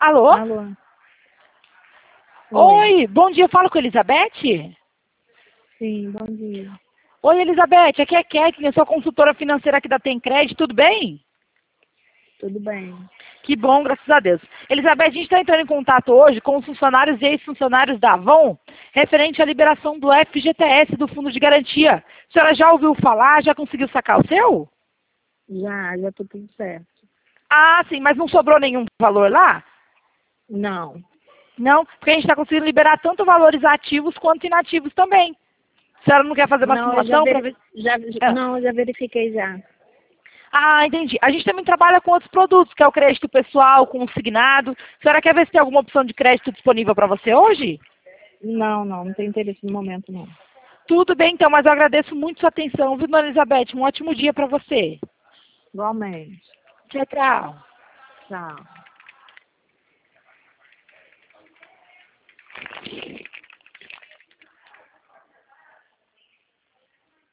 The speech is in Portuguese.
Alô? Alô? Oi, bom dia, eu falo com a Elizabeth? Sim, bom dia. Oi, Elizabeth, aqui é a Kathleen, eu sou consultora financeira aqui da Tem Crédito, tudo bem? Tudo bem? Que bom, graças a Deus. Elizabeth, a gente está entrando em contato hoje com os funcionários e ex-funcionários da Avon, referente à liberação do FGTS, do Fundo de Garantia. A senhora já ouviu falar, já conseguiu sacar o seu? Já tá tudo certo. Ah, sim, mas não sobrou nenhum valor lá? Não, Não, porque a gente está conseguindo liberar tanto valores ativos quanto inativos também. A senhora não quer fazer uma não, eu já, simulação para ver? Ah. não, eu já verifiquei já. Ah, entendi. A gente também trabalha com outros produtos, que é o crédito pessoal, consignado. A senhora quer ver se tem alguma opção de crédito disponível para você hoje? Não tem interesse no momento, não. Tudo bem, então, mas eu agradeço muito sua atenção, viu, dona Elizabeth? Um ótimo dia para você. Igualmente. Tchau, tchau. Tchau.